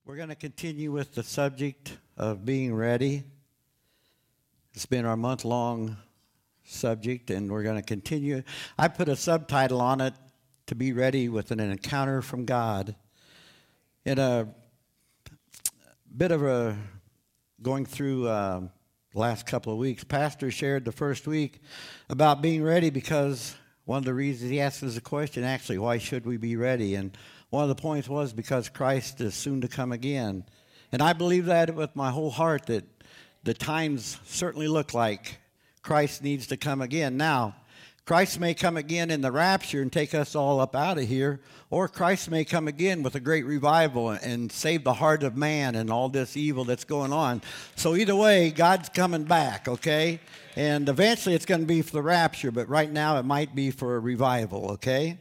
We're going to continue with the subject of being ready. It's been our month-long subject, and we're going to continue. I put a subtitle on it, to be ready with an encounter from God. In a bit of a going through the last couple of weeks, Pastor shared the first week about being ready because one of the reasons he asked us the question, actually, why should we be ready? And one of the points was because Christ is soon to come again. And I believe that with my whole heart, that the times certainly look like Christ needs to come again. Now, Christ may come again in the rapture and take us all up out of here, or Christ may come again with a great revival and save the heart of man and all this evil that's going on. So either way, God's coming back, okay? And eventually it's going to be for the rapture, but right now it might be for a revival, okay?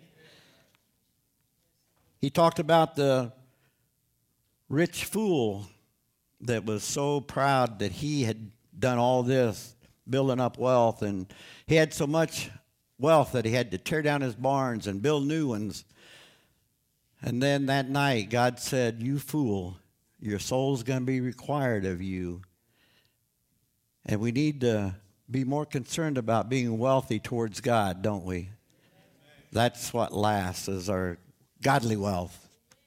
He talked about the rich fool that was so proud that he had done all this, building up wealth, and he had so much wealth that he had to tear down his barns and build new ones. And then that night, God said, "You fool, your soul's going to be required of you." And we need to be more concerned about being wealthy towards God, don't we? That's what lasts, is our godly wealth.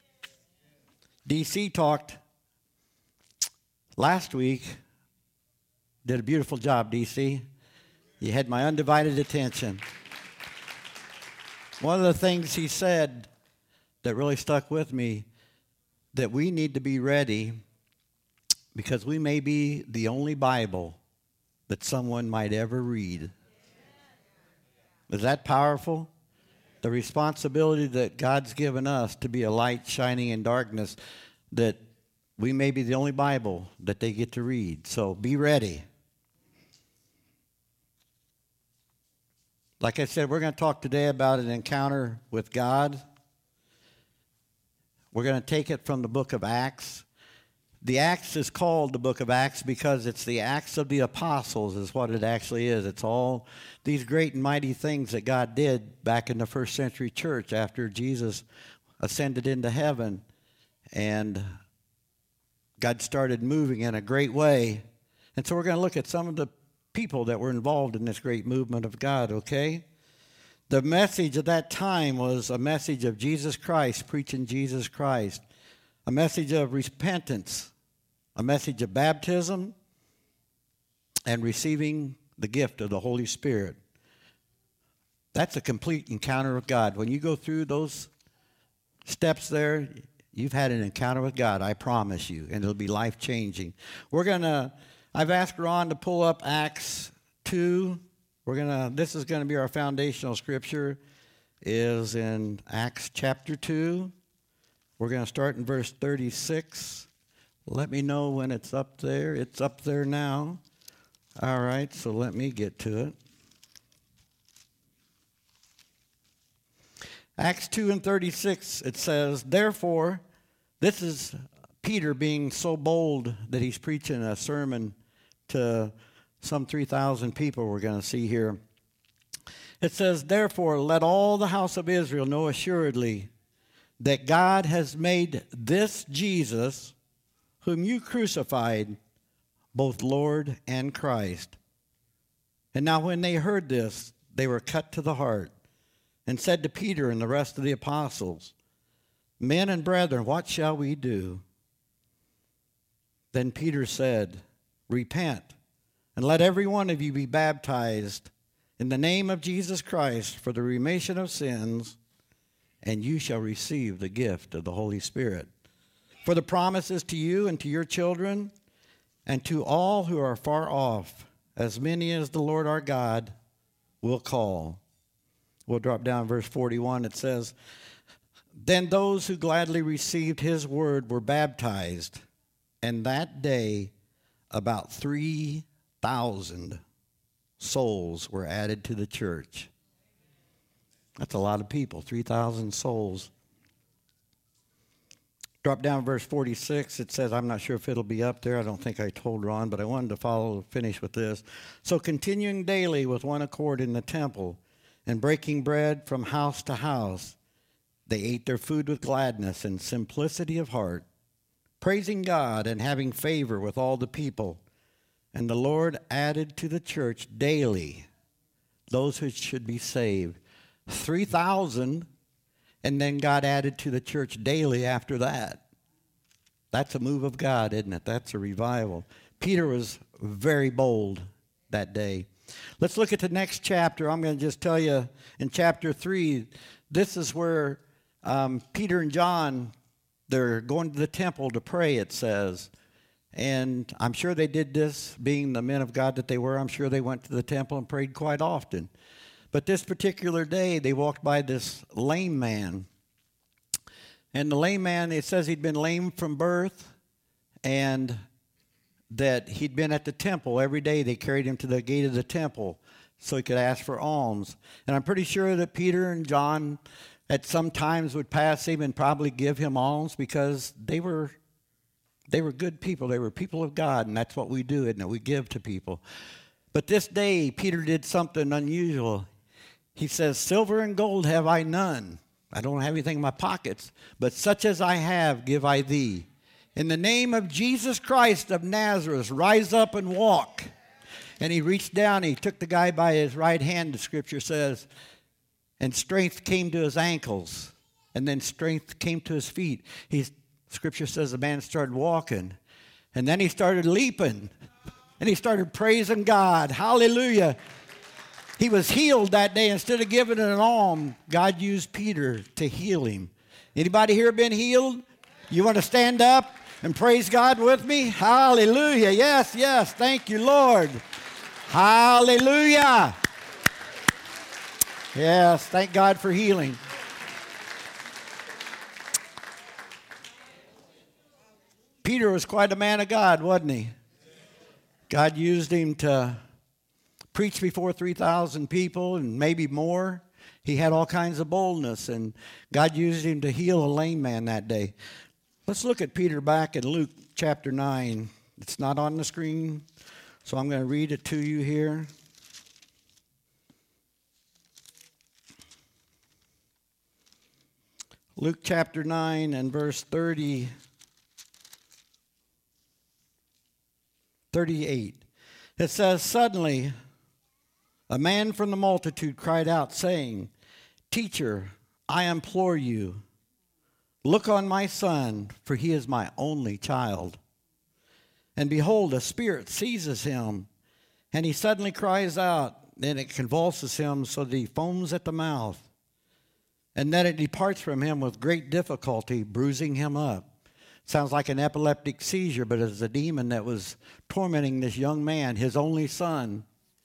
DC talked last week. Did a beautiful job, DC. You had my undivided attention. One of the things he said that really stuck with me, that we need to be ready because we may be the only Bible that someone might ever read. Is that powerful? The responsibility that God's given us to be a light shining in darkness, that we may be the only Bible that they get to read. So be ready. Like I said, we're going to talk today about an encounter with God. We're going to take it from the book of Acts. The Acts is called the book of Acts because it's the Acts of the Apostles is what it actually is. It's all these great and mighty things that God did back in the first century church after Jesus ascended into heaven. And God started moving in a great way. And so we're going to look at some of the people that were involved in this great movement of God, okay? The message at that time was a message of Jesus Christ, preaching Jesus Christ, a message of repentance, a message of baptism, and receiving the gift of the Holy Spirit. That's a complete encounter with God. When you go through those steps there, you've had an encounter with God, I promise you, and it'll be life-changing. I've asked Ron to pull up Acts 2. This is going to be our foundational scripture, is in Acts chapter 2. We're going to start in verse 36. Let me know when it's up there. It's up there now. All right, so let me get to it. Acts 2 and 36, it says, "Therefore," this is Peter being so bold that he's preaching a sermon to some 3,000 people we're going to see here. It says, "Therefore, let all the house of Israel know assuredly that God has made this Jesus, whom you crucified, both Lord and Christ." And now when they heard this, they were cut to the heart and said to Peter and the rest of the apostles, "Men and brethren, what shall we do?" Then Peter said, "Repent, and let every one of you be baptized in the name of Jesus Christ for the remission of sins, and you shall receive the gift of the Holy Spirit. For the promise is to you and to your children, and to all who are far off, as many as the Lord our God will call." We'll drop down verse 41. It says, "Then those who gladly received his word were baptized, and that day about 3,000 souls were added to the church." That's a lot of people, 3,000 souls. Drop down verse 46. It says, I'm not sure if it'll be up there. I don't think I told Ron, but I wanted to finish with this. "So continuing daily with one accord in the temple, and breaking bread from house to house, they ate their food with gladness and simplicity of heart, praising God and having favor with all the people. And the Lord added to the church daily those who should be saved. 3,000, and then God added to the church daily after that. That's a move of God, isn't it? That's a revival. Peter was very bold that day. Let's look at the next chapter. I'm going to just tell you in chapter 3, this is where Peter and John, they're going to the temple to pray, it says. And I'm sure they did this, being the men of God that they were. I'm sure they went to the temple and prayed quite often. But this particular day, they walked by this lame man. And the lame man, it says he'd been lame from birth, and that he'd been at the temple every day. They carried him to the gate of the temple so he could ask for alms. And I'm pretty sure that Peter and John at some times would pass him and probably give him alms, because they were good people. They were people of God, and that's what we do, isn't it? We give to people. But this day, Peter did something unusual. He says, "Silver and gold have I none. I don't have anything in my pockets, but such as I have give I thee. In the name of Jesus Christ of Nazareth, rise up and walk." And he reached down, he took the guy by his right hand, the scripture says, and strength came to his ankles, and then strength came to his feet. Scripture says the man started walking, and then he started leaping, and he started praising God. Hallelujah. He was healed that day. Instead of giving an alms, God used Peter to heal him. Anybody here been healed? You want to stand up and praise God with me? Hallelujah. Yes, yes. Thank you, Lord. Hallelujah. Yes, thank God for healing. Peter was quite a man of God, wasn't he? God used him to preach before 3,000 people and maybe more. He had all kinds of boldness, and God used him to heal a lame man that day. Let's look at Peter back in Luke chapter 9. It's not on the screen, so I'm going to read it to you here. Luke chapter 9 and verse 38. It says, "Suddenly a man from the multitude cried out, saying, 'Teacher, I implore you, look on my son, for he is my only child. And behold, a spirit seizes him, and he suddenly cries out, and it convulses him so that he foams at the mouth. And then it departs from him with great difficulty, bruising him up.'" Sounds like an epileptic seizure, but it's a demon that was tormenting this young man, his only son.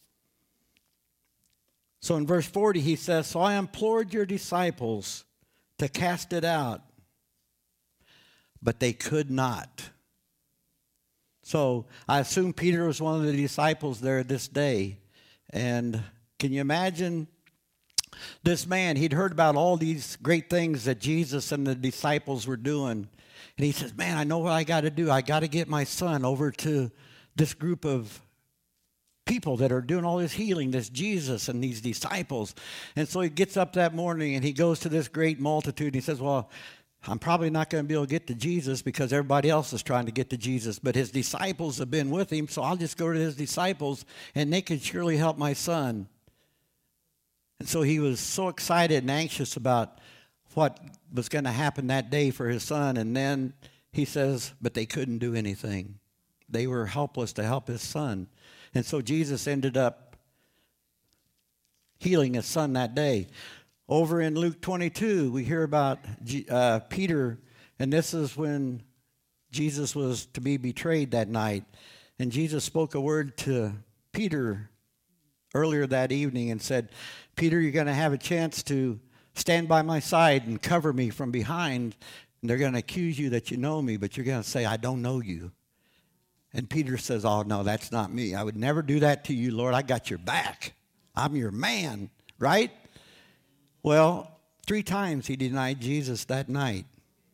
So in verse 40, he says, "So I implored your disciples to cast it out, but they could not." So I assume Peter was one of the disciples there this day. And can you imagine this man? He'd heard about all these great things that Jesus and the disciples were doing. And he says, "Man, I know what I got to do. I got to get my son over to this group of people that are doing all this healing, this Jesus and these disciples." And so he gets up that morning and he goes to this great multitude. And he says, "Well, I'm probably not going to be able to get to Jesus because everybody else is trying to get to Jesus. But his disciples have been with him, so I'll just go to his disciples and they can surely help my son." And so he was so excited and anxious about what was going to happen that day for his son. And then he says, but they couldn't do anything. They were helpless to help his son. And so Jesus ended up healing his son that day. Over in Luke 22, we hear about Peter, and this is when Jesus was to be betrayed that night. And Jesus spoke a word to Peter earlier that evening and said, "Peter, you're going to have a chance to stand by my side and cover me from behind. And they're going to accuse you that you know me, but you're going to say, 'I don't know you.'" And Peter says, "Oh, no, that's not me. I would never do that to you, Lord. I got your back. I'm your man," right? Well, 3 times he denied Jesus that night.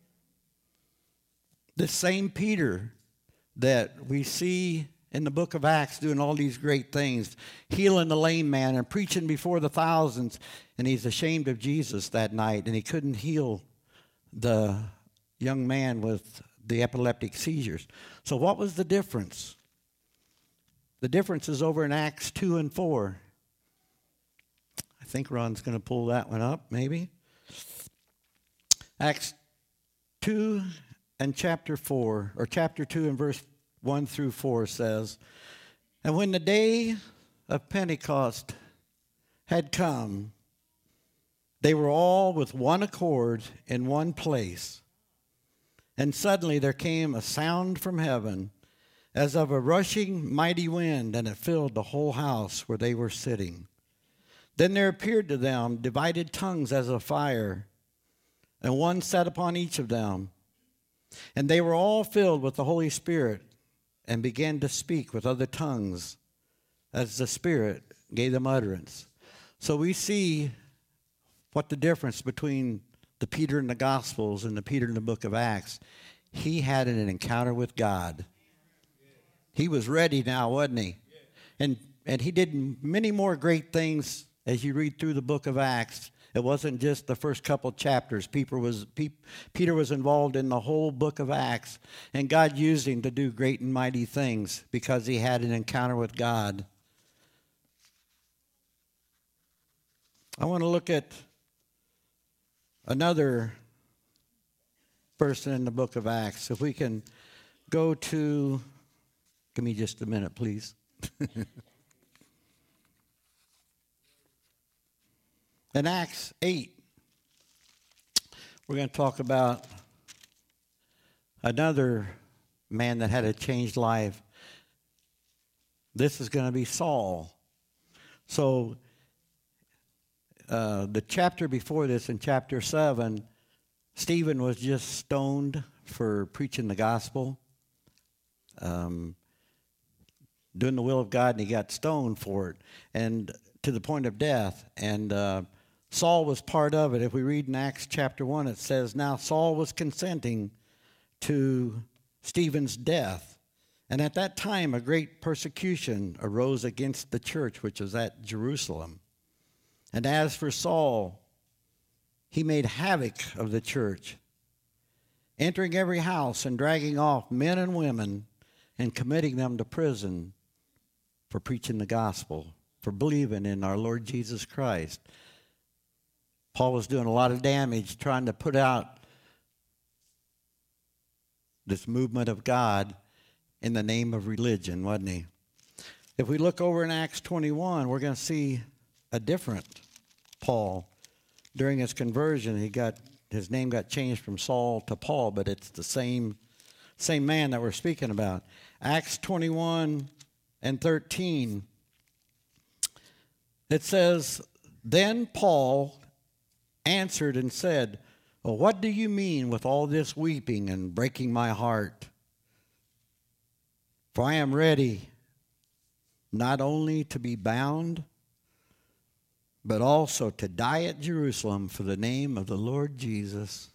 This same Peter that we see in the book of Acts doing all these great things, healing the lame man and preaching before the thousands, and he's ashamed of Jesus that night, and he couldn't heal the young man with the epileptic seizures. So what was the difference? The difference is over in Acts 2 and 4. I think Ron's going to pull that one up, maybe. Acts 2 and chapter 4, or chapter 2 and verse 1 through 4 says, "And when the day of Pentecost had come, they were all with one accord in one place. And suddenly there came a sound from heaven as of a rushing mighty wind, and it filled the whole house where they were sitting. Then there appeared to them divided tongues as of fire, and one sat upon each of them. And they were all filled with the Holy Spirit and began to speak with other tongues as the Spirit gave them utterance." So we see what the difference between the Peter in the Gospels and the Peter in the book of Acts. He had an encounter with God. He was ready now, wasn't he? And he did many more great things as you read through the book of Acts. It wasn't just the first couple chapters. Peter was involved in the whole book of Acts, and God used him to do great and mighty things because he had an encounter with God. I want to look at another person in the book of Acts. If we can go to, give me just a minute, please. In Acts 8, we're going to talk about another man that had a changed life. This is going to be Saul. So, the chapter before this, in chapter 7, Stephen was just stoned for preaching the gospel, doing the will of God, and he got stoned for it, and to the point of death. And Saul was part of it. If we read in Acts chapter 1, it says, "Now Saul was consenting to Stephen's death. And at that time a great persecution arose against the church which was at Jerusalem. And as for Saul, he made havoc of the church, entering every house and dragging off men and women and committing them to prison for preaching the gospel, for believing in our Lord Jesus Christ." Paul was doing a lot of damage trying to put out this movement of God in the name of religion, wasn't he? If we look over in Acts 21, we're going to see a different Paul. During his conversion, his name got changed from Saul to Paul, but it's the same man that we're speaking about. Acts 21 and 13. It says, "Then Paul answered and said, 'Well, what do you mean with all this weeping and breaking my heart? For I am ready not only to be bound, but also to die at Jerusalem for the name of the Lord Jesus.'"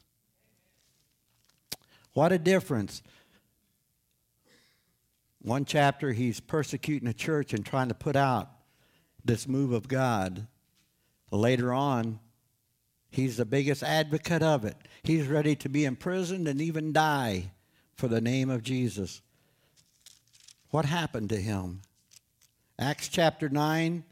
What a difference. One chapter, he's persecuting the church and trying to put out this move of God. Later on, he's the biggest advocate of it. He's ready to be imprisoned and even die for the name of Jesus. What happened to him? Acts chapter 9.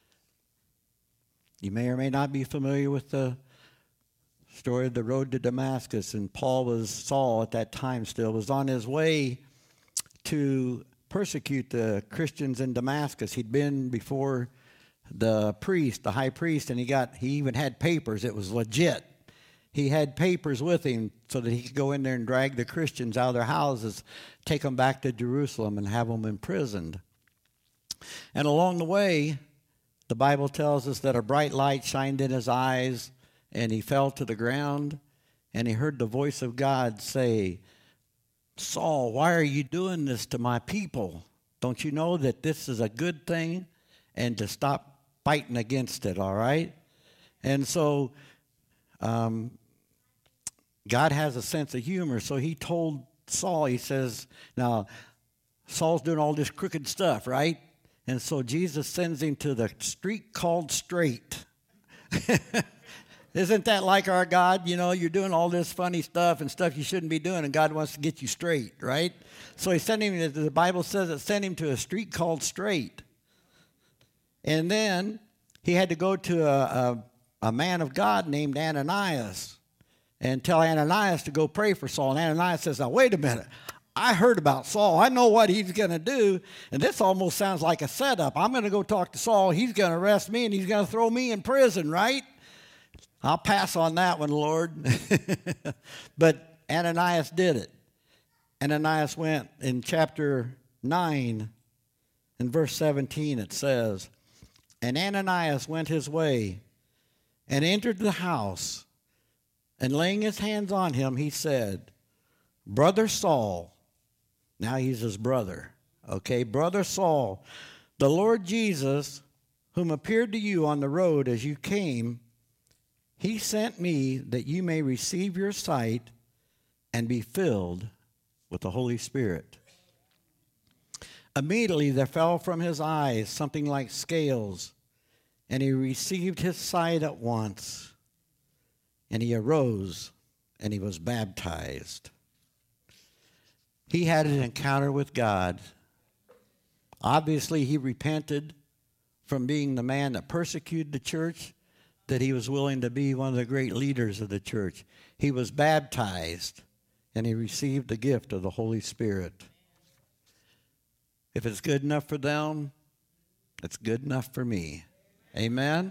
You may or may not be familiar with the story of the road to Damascus. And Saul at that time still, was on his way to persecute the Christians in Damascus. He'd been before the high priest, and he even had papers. It was legit. He had papers with him so that he could go in there and drag the Christians out of their houses, take them back to Jerusalem, and have them imprisoned. And along the way, the Bible tells us that a bright light shined in his eyes, and he fell to the ground, and he heard the voice of God say, "Saul, why are you doing this to my people? Don't you know that this is a good thing and to stop fighting against it, all right?" And so God has a sense of humor, so he told Saul, he says, now, Saul's doing all this crooked stuff, right? And so Jesus sends him to the street called Straight. Isn't that like our God? You know, you're doing all this funny stuff and stuff you shouldn't be doing, and God wants to get you straight, right? So he sent him, the Bible says it sent him to a street called Straight. And then he had to go to a man of God named Ananias and tell Ananias to go pray for Saul. And Ananias says, now, wait a minute. I heard about Saul. I know what he's going to do. And this almost sounds like a setup. I'm going to go talk to Saul. He's going to arrest me, and he's going to throw me in prison, right? I'll pass on that one, Lord. But Ananias did it. Ananias went in chapter 9, in verse 17, it says, and Ananias went his way and entered the house, and laying his hands on him, he said, Brother Saul, now he's his brother, okay, Brother Saul, the Lord Jesus, whom appeared to you on the road as you came, he sent me that you may receive your sight and be filled with the Holy Spirit. Immediately there fell from his eyes something like scales, and he received his sight at once. And he arose, and he was baptized. He had an encounter with God. Obviously, he repented from being the man that persecuted the church, that he was willing to be one of the great leaders of the church. He was baptized, and he received the gift of the Holy Spirit. If it's good enough for them, it's good enough for me. Amen?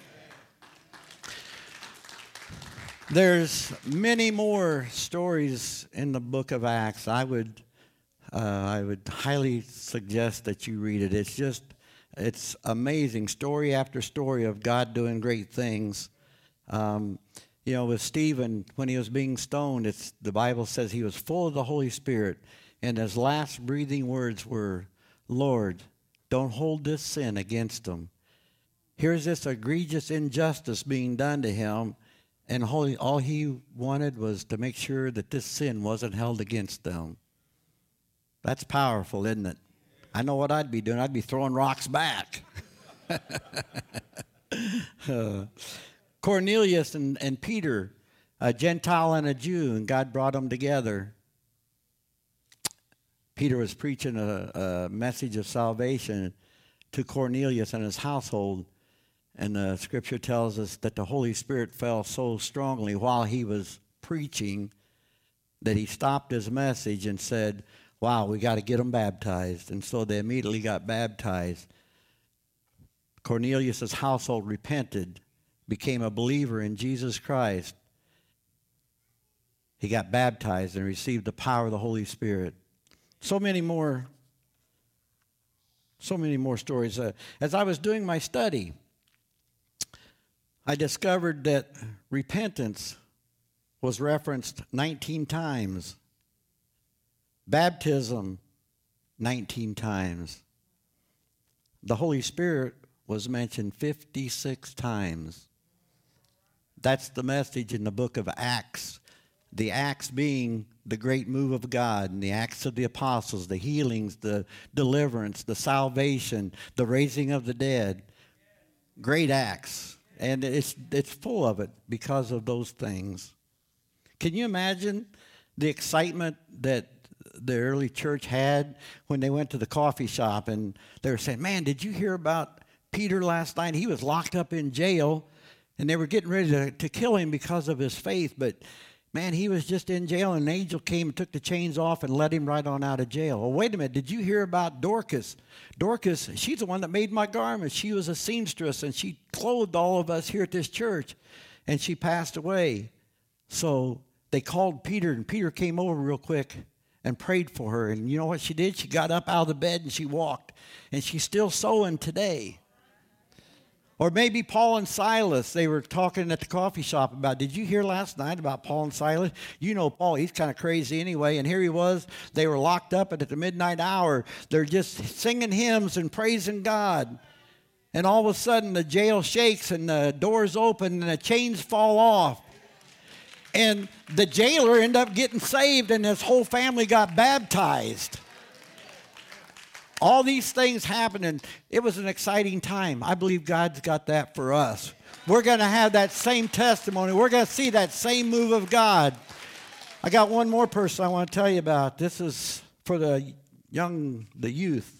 There's many more stories in the book of Acts. I would highly suggest that you read it. It's amazing, story after story of God doing great things. With Stephen, when he was being stoned, the Bible says he was full of the Holy Spirit, and his last breathing words were, Lord, don't hold this sin against them. Here's this egregious injustice being done to him, and all he wanted was to make sure that this sin wasn't held against them. That's powerful, isn't it? I know what I'd be doing. I'd be throwing rocks back. Cornelius and Peter, a Gentile and a Jew, and God brought them together. Peter was preaching a message of salvation to Cornelius and his household, and the scripture tells us that the Holy Spirit fell so strongly while he was preaching that he stopped his message and said, wow, we got to get them baptized. And so they immediately got baptized. Cornelius' household repented, became a believer in Jesus Christ. He got baptized and received the power of the Holy Spirit. So many more stories. As I was doing my study, I discovered that repentance was referenced 19 times. Baptism, 19 times. The Holy Spirit was mentioned 56 times. That's the message in the book of Acts. The Acts being the great move of God, and the Acts of the Apostles, the healings, the deliverance, the salvation, the raising of the dead. Great Acts. And it's full of it because of those things. Can you imagine the excitement that the early church had when they went to the coffee shop and they were saying, man, did you hear about Peter last night? He was locked up in jail, and they were getting ready to kill him because of his faith. But, man, he was just in jail, and an angel came and took the chains off and let him right on out of jail. Well, wait a minute. Did you hear about Dorcas? Dorcas, she's the one that made my garments. She was a seamstress, and she clothed all of us here at this church, and she passed away. So they called Peter, and Peter came over real quick and prayed for her. And you know what she did? She got up out of the bed and she walked. And she's still sewing today. Or maybe Paul and Silas, they were talking at the coffee shop about, did you hear last night about Paul and Silas? You know Paul, he's kind of crazy anyway. And here he was, they were locked up, and at the midnight hour, they're just singing hymns and praising God. And all of a sudden, the jail shakes and the doors open and the chains fall off. And the jailer ended up getting saved, and his whole family got baptized. All these things happened, and it was an exciting time. I believe God's got that for us. We're going to have that same testimony. We're going to see that same move of God. I got one more person I want to tell you about. This is for the youth.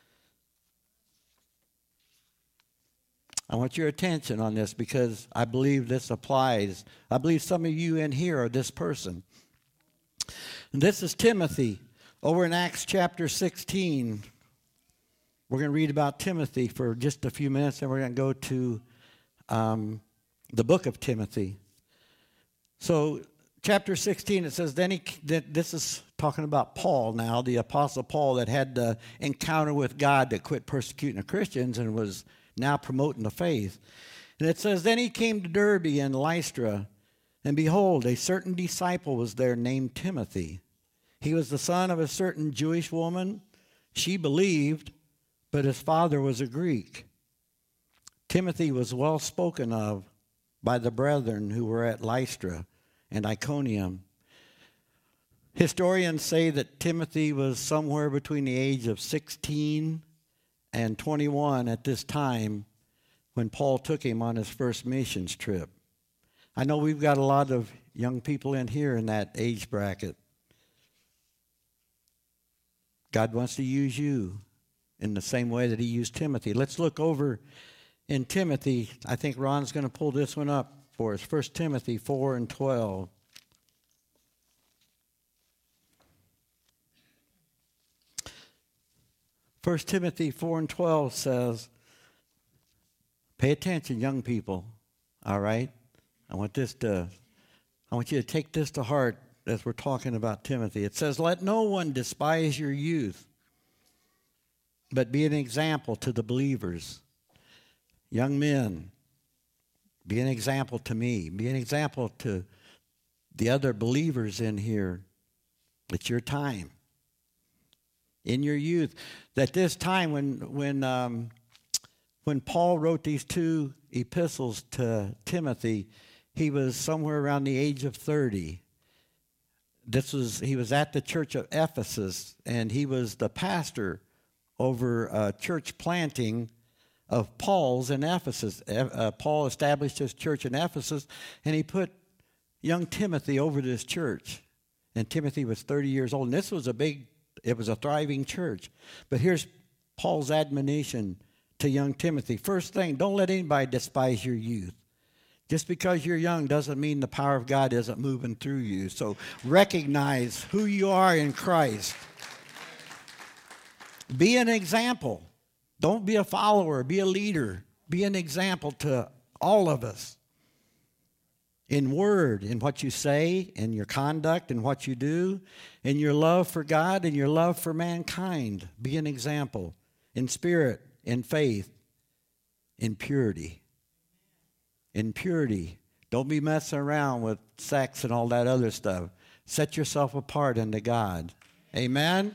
I want your attention on this because I believe this applies. I believe some of you in here are this person. And this is Timothy. Over in Acts chapter 16, we're going to read about Timothy for just a few minutes, and we're going to go to the book of Timothy. So, chapter 16, it says, this is talking about Paul now, the Apostle Paul that had the encounter with God that quit persecuting the Christians and was now promoting the faith. And it says, then he came to Derbe and Lystra, and behold, a certain disciple was there named Timothy. He was the son of a certain Jewish woman. She believed, but his father was a Greek. Timothy was well spoken of by the brethren who were at Lystra and Iconium. Historians say that Timothy was somewhere between the age of 16 and 21 at this time when Paul took him on his first missions trip. I know we've got a lot of young people in here in that age bracket. God wants to use you in the same way that he used Timothy. Let's look over in Timothy. I think Ron's going to pull this one up for us. 1 Timothy 4 and 12. First Timothy 4 and 12 says, pay attention, young people, all right? I want you to take this to heart as we're talking about Timothy. It says, let no one despise your youth, but be an example to the believers. Young men, be an example to me. Be an example to the other believers in here. It's your time. In your youth, that this time when Paul wrote these two epistles to Timothy, he was somewhere around the age of 30. He was at the church of Ephesus, and he was the pastor over church planting of Paul's in Ephesus. Paul established his church in Ephesus, and he put young Timothy over this church. And Timothy was 30 years old, and this was it was a thriving church. But here's Paul's admonition to young Timothy. First thing, don't let anybody despise your youth. Just because you're young doesn't mean the power of God isn't moving through you. So recognize who you are in Christ. Be an example. Don't be a follower. Be a leader. Be an example to all of us. In word, in what you say, in your conduct, in what you do, in your love for God, and your love for mankind. Be an example. In spirit, in faith, in purity. In purity. Don't be messing around with sex and all that other stuff. Set yourself apart unto God. Amen?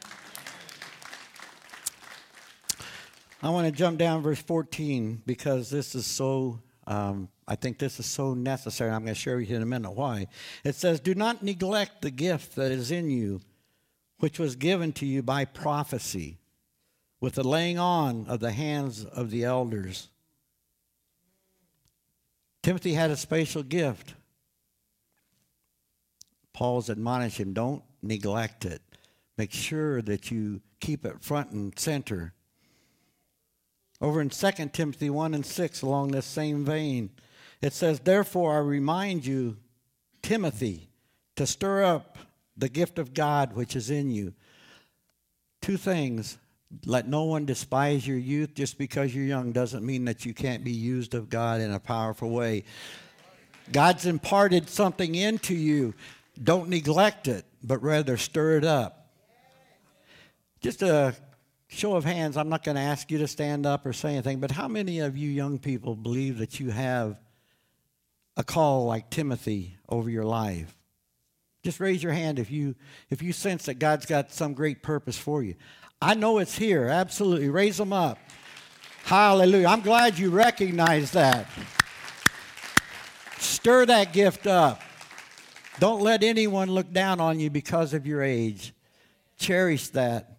I want to jump down verse 14 because this is so... I think this is so necessary. I'm going to share with you in a minute why. It says, do not neglect the gift that is in you, which was given to you by prophecy, with the laying on of the hands of the elders. Timothy had a special gift. Paul's admonishing him, don't neglect it. Make sure that you keep it front and center. Over in 2 Timothy 1 and 6, along this same vein, it says, therefore I remind you, Timothy, to stir up the gift of God which is in you. Two things. Let no one despise your youth. Just because you're young doesn't mean that you can't be used of God in a powerful way. God's imparted something into you. Don't neglect it, but rather stir it up. Just a show of hands. I'm not going to ask you to stand up or say anything, but how many of you young people believe that you have a call like Timothy over your life? Just raise your hand if you sense that God's got some great purpose for you. I know it's here. Absolutely. Raise them up. Hallelujah. I'm glad you recognize that. Stir that gift up. Don't let anyone look down on you because of your age. Cherish that.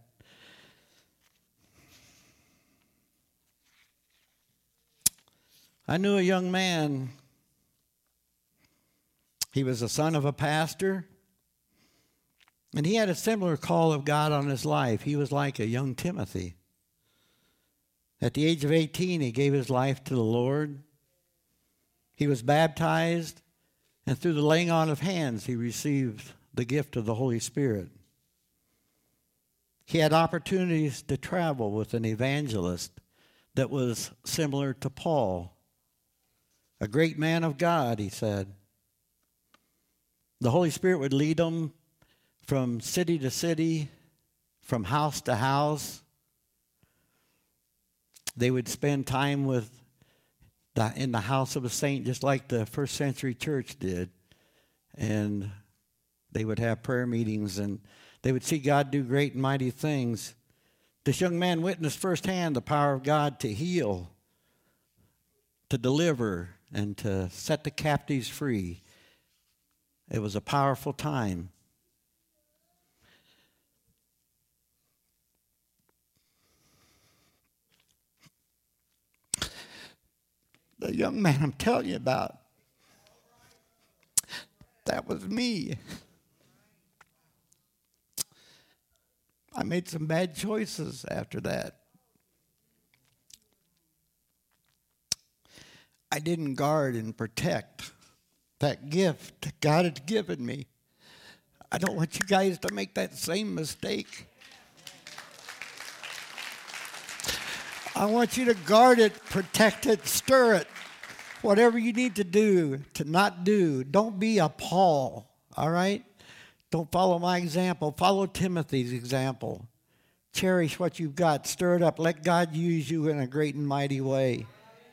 I knew a young man. He was the son of a pastor, and he had a similar call of God on his life. He was like a young Timothy. At the age of 18, he gave his life to the Lord. He was baptized, and through the laying on of hands, he received the gift of the Holy Spirit. He had opportunities to travel with an evangelist that was similar to Paul. A great man of God, he said. The Holy Spirit would lead him from city to city, from house to house. They would spend time in the house of a saint, just like the first century church did. And they would have prayer meetings, and they would see God do great and mighty things. This young man witnessed firsthand the power of God to heal, to deliver, and to set the captives free. It was a powerful time. The young man I'm telling you about, that was me. I made some bad choices after that. I didn't guard and protect that gift that God had given me. I don't want you guys to make that same mistake. I want you to guard it, protect it, stir it. Whatever you need to do to not do. Don't be a Paul, all right? Don't follow my example. Follow Timothy's example. Cherish what you've got. Stir it up. Let God use you in a great and mighty way.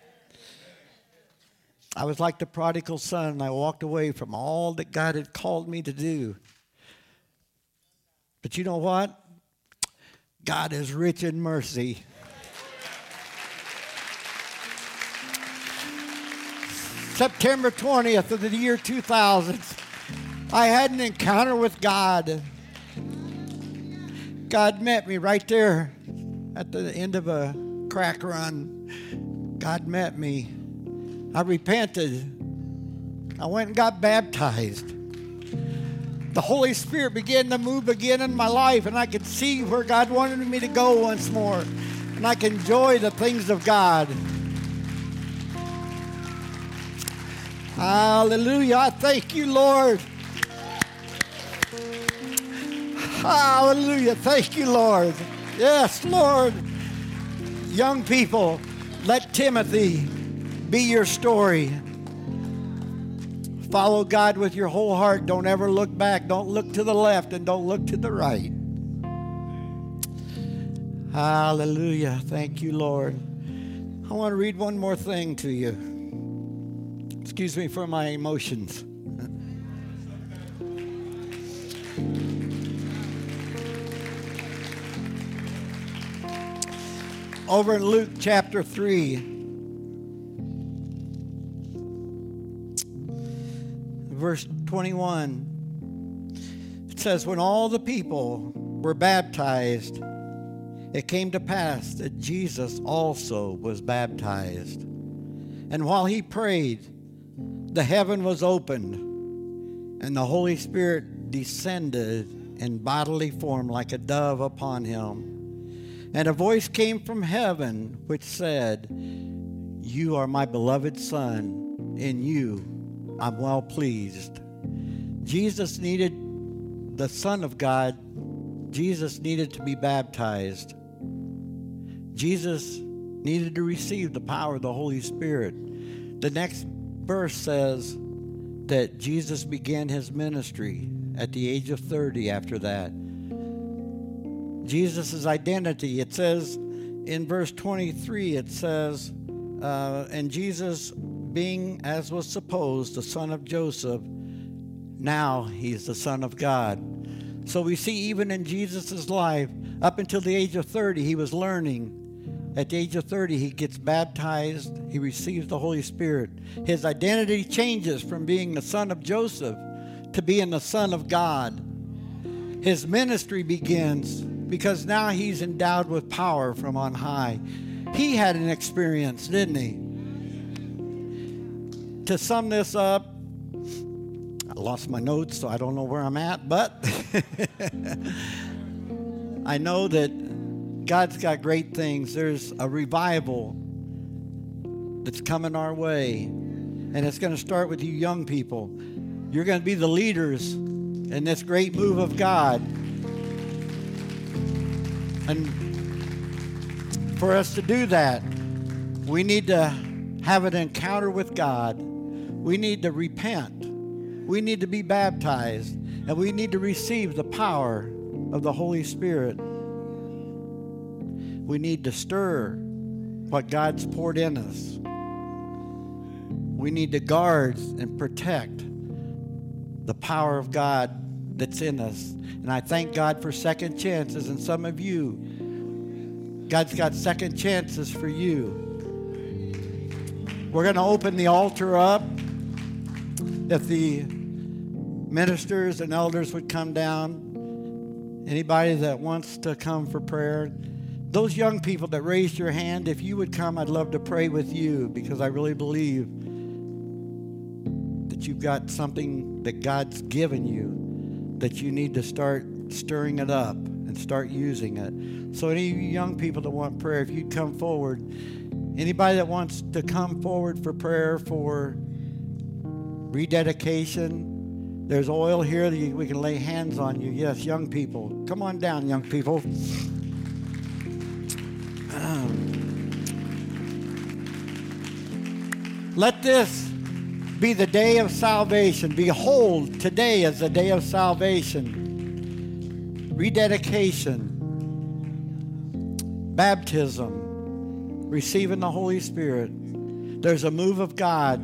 I was like the prodigal son. I walked away from all that God had called me to do. But you know what? God is rich in mercy. September 20th of the year 2000, I had an encounter with God. God met me right there at the end of a crack run. God met me. I repented. I went and got baptized. The Holy Spirit began to move again in my life, and I could see where God wanted me to go once more. And I could enjoy the things of God. Hallelujah. I thank you, Lord. Hallelujah. Thank you, Lord. Yes, Lord. Young people, let Timothy be your story. Follow God with your whole heart. Don't ever look back. Don't look to the left and don't look to the right. Hallelujah. Thank you, Lord. I want to read one more thing to you. Excuse me for my emotions. Over in Luke chapter 3, verse 21, it says, when all the people were baptized, it came to pass that Jesus also was baptized. And while he prayed, the heaven was opened, and the Holy Spirit descended in bodily form like a dove upon him. And a voice came from heaven which said, you are my beloved Son, in you I'm well pleased. Jesus needed, the Son of God, Jesus needed to be baptized. Jesus needed to receive the power of the Holy Spirit. The next verse says that Jesus began his ministry at the age of 30 after that. Jesus' identity, it says in verse 23, it says, and Jesus, being, as was supposed, the son of Joseph, now he's the Son of God. So we see even in Jesus' life, up until the age of 30, he was learning. At the age of 30, he gets baptized. He receives the Holy Spirit. His identity changes from being the son of Joseph to being the Son of God. His ministry begins because now he's endowed with power from on high. He had an experience, didn't he? to sum this up, I lost my notes, so I don't know where I'm at, but I know that God's got great things. There's a revival that's coming our way, and it's going to start with you young people. You're going to be the leaders in this great move of God. And for us to do that, we need to have an encounter with God. We need to repent. We need to be baptized. And we need to receive the power of the Holy Spirit. We need to stir what God's poured in us. We need to guard and protect the power of God that's in us. And I thank God for second chances. And some of you, God's got second chances for you. We're going to open the altar up. If the ministers and elders would come down, anybody that wants to come for prayer, those young people that raised your hand, if you would come, I'd love to pray with you, because I really believe that you've got something that God's given you that you need to start stirring it up and start using it. So any of you young people that want prayer, if you'd come forward. Anybody that wants to come forward for prayer for rededication, there's oil here that we can lay hands on you. Yes, young people. Come on down, young people. Let this be the day of salvation. Behold, today is the day of salvation. Rededication. Baptism. Receiving the Holy Spirit. There's a move of God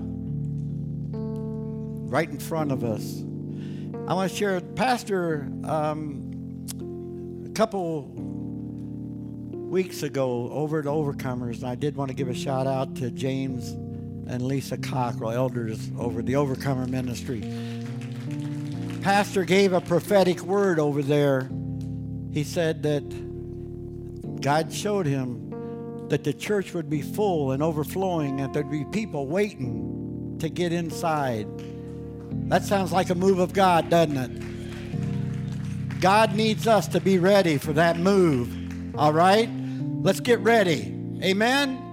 right in front of us. I want to share, Pastor, a couple weeks ago over at Overcomers, and I did want to give a shout out to James and Lisa Cockrell, elders over the Overcomer Ministry. Pastor gave a prophetic word over there. He said that God showed him that the church would be full and overflowing, and there'd be people waiting to get inside. That sounds like a move of God, doesn't it? God needs us to be ready for that move. All right? Let's get ready. Amen?